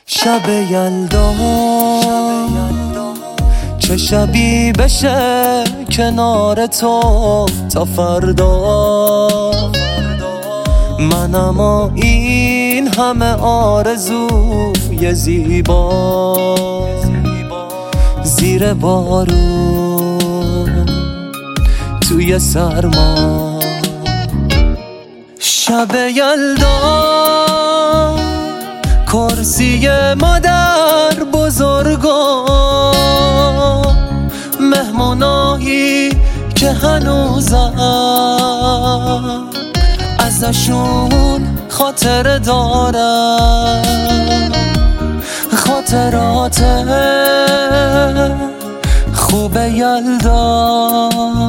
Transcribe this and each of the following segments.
شب یلدا چه شبی بشه کنار تو تا فردا. منم و این همه آرزوی زیبا زیر بارون توی سرما. شب یلدا کرسی مادر بزرگا، مهمونایی که هنوزم ازشون خاطره دارم، خاطرات خوب یلدا.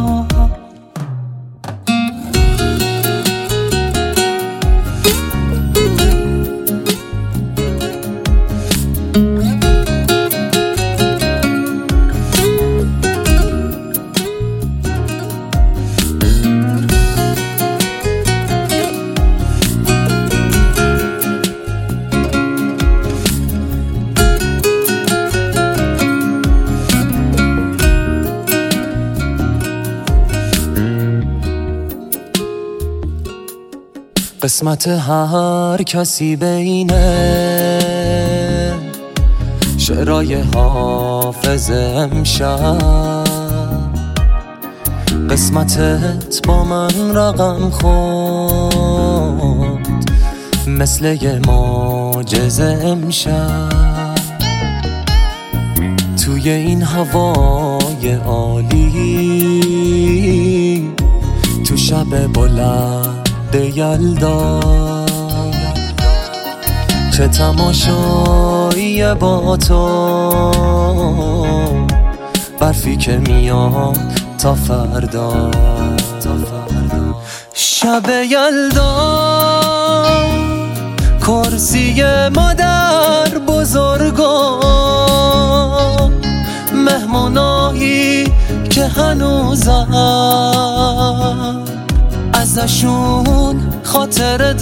قسمت هر کسی بینه شعرهای حافظ امشب، قسمتت با من رقم خورد مثل یه معجزه امشب. توی این هوای عالی، تو شب بلند یلدا، چه تماشایی با تو، برفی که میاد تا فردا. شب یلدا کرسی مادر بزرگا، مهمونایی که هنوزم ازشون خاطره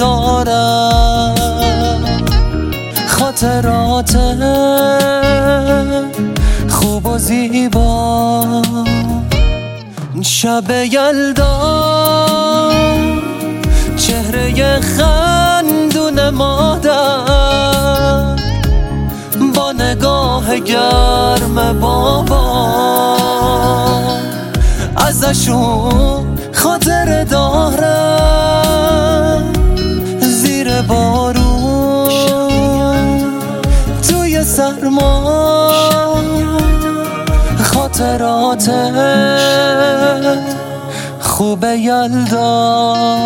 دارم، خاطرات خوب و زیبا. شب یلدا چهره خندون مادر با نگاه گرم بابا، ازشون خاطره دارم زیر بارون توی سرما. خاطرات خوب یلدا.